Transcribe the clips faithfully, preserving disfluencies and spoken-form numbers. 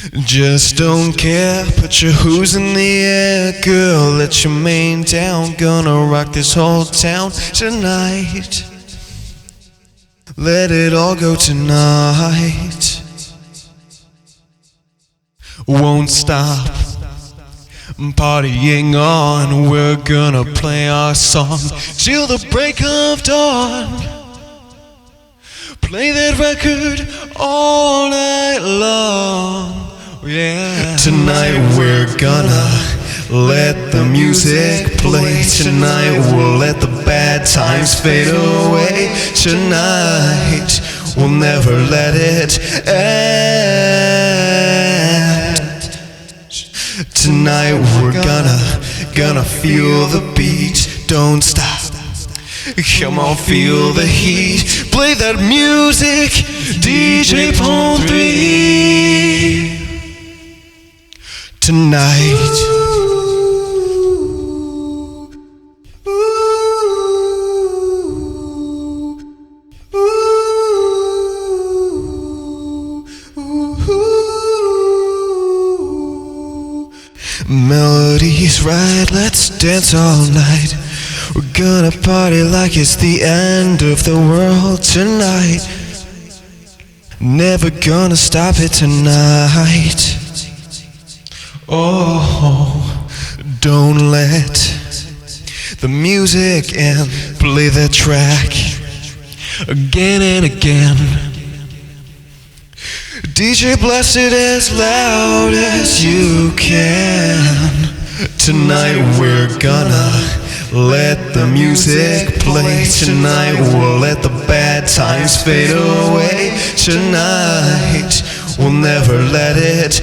Just don't care, put your who's in the air, girl, let your mane down. Gonna rock this whole town tonight. Let it all go tonight. Won't stop partying on. We're gonna play our song till the break of dawn. Play that record all night long. Yeah. Tonight we're gonna let the music play. Tonight we'll let the bad times fade away. Tonight we'll never let it end. Tonight we're gonna, gonna feel the beat. Don't stop. Come on, feel the heat. Play that music, D J Palm three. Tonight. Melody's right, let's dance all night. We're gonna party like it's the end of the world tonight. Never gonna stop it tonight. Oh, don't let the music in. Play the track again and again. D J blast it as loud as you can. Tonight we're gonna let the music play. Tonight we'll let the bad times fade away. Tonight we'll never let it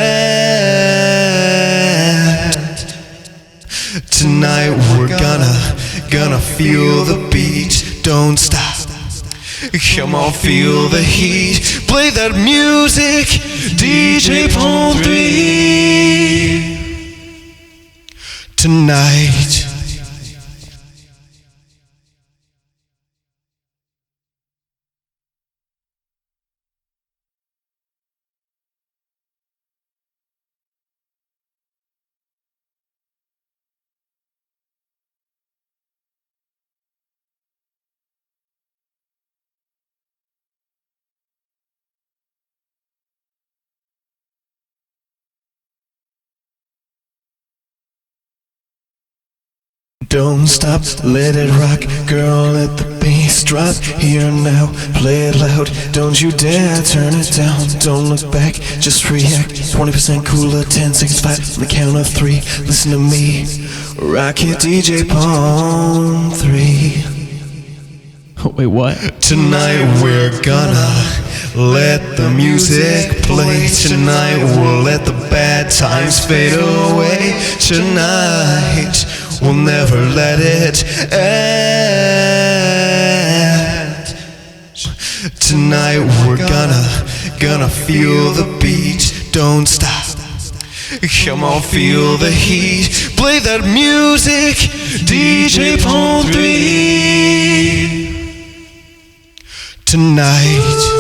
end. Tonight we're gonna, gonna feel the beat. Don't stop. Come on, feel the heat. Play that music, D J Palm three. Tonight. Don't stop, let it rock, girl, let the bass drop. Here now, play it loud, don't you dare turn it down. Don't look back, just react. Twenty percent cooler, ten seconds flat. On the count of three, listen to me. Rock it, D J Palm three. Oh, wait, what? Tonight we're gonna let the music play. Tonight we'll let the bad times fade away. Tonight we'll never let it end. Tonight we're gonna, gonna feel the beat. Don't stop. Come on, feel the heat. Play that music, D J Palm three. Tonight.